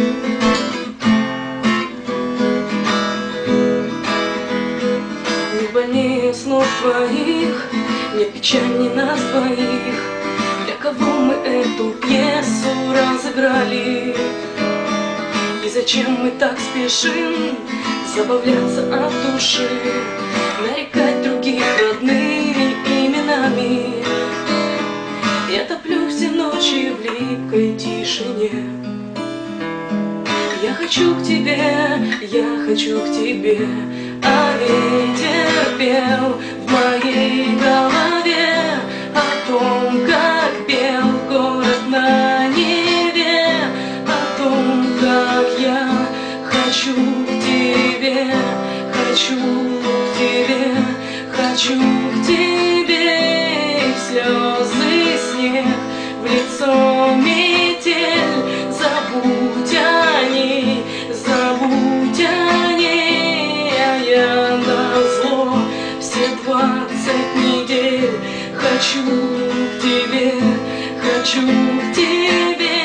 Не больнее слов твоих, нет печали нас двоих. Для кого мы эту пьесу разыграли? И зачем мы так спешим забавляться от души, нарекать других родными именами? Я топлю все ночи в липкой тишине. Я хочу к тебе, я хочу к тебе, а ветер пел в моей голове о том, как пел город на Неве, о том, как я хочу к тебе, хочу к тебе, хочу к тебе. И слезы, снег, в лицо метель, забудь о ней, забудь о ней. А я назло все 20 недель хочу к тебе, хочу к тебе.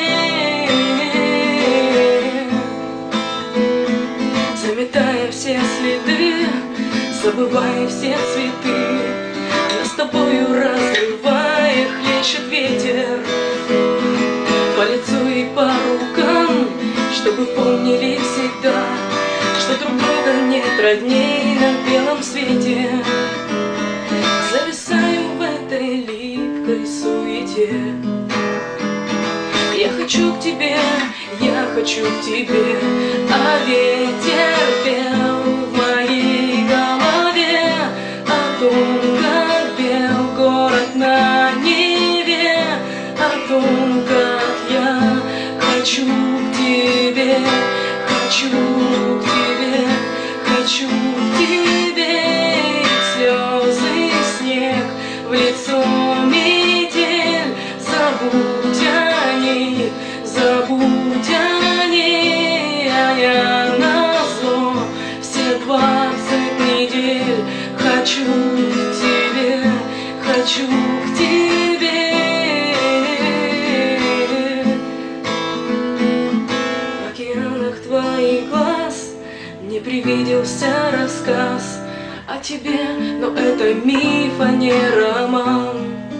Заметая все следы, забывая все цветы, но с тобою разрывая хлещет ветер по лицу и по рукам, чтобы помнили всегда, что друг друга нет родней на белом свете. Зависаю в этой липкой суете. Я хочу к тебе, я хочу к тебе, а ветер пел в моей голове о том, как пел город на Неве, о том, как я хочу к тебе, хочу к тебе, хочу к тебе. И слезы, снег, в лицо метель, забудь о ней, забудь о ней. А я назло все 20 недель хочу к тебе, хочу к тебе. В океанах твоих глаз мне привиделся рассказ о тебе, но это миф, а не роман.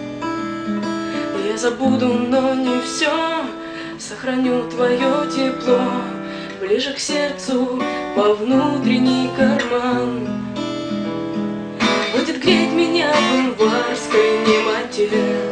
Я забуду, но не все, сохраню твое тепло ближе к сердцу, во внутренний карман. Будет греть меня в январской немоте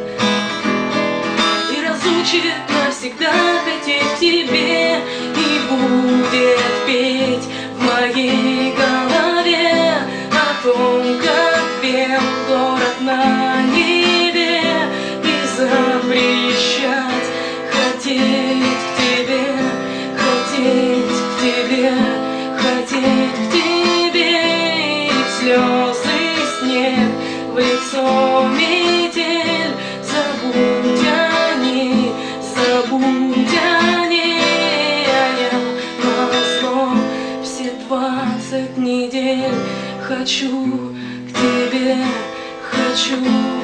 и разучит навсегда хотеть к тебе, и будет петь в моей голове о том, как пел город на Неве, и запрещать хотеть к тебе, хотеть к тебе, хотеть к тебе. И слезы, снег, в лицо метель, забудь о ней, забудь о ней. А я назло все 20 недель хочу к тебе, хочу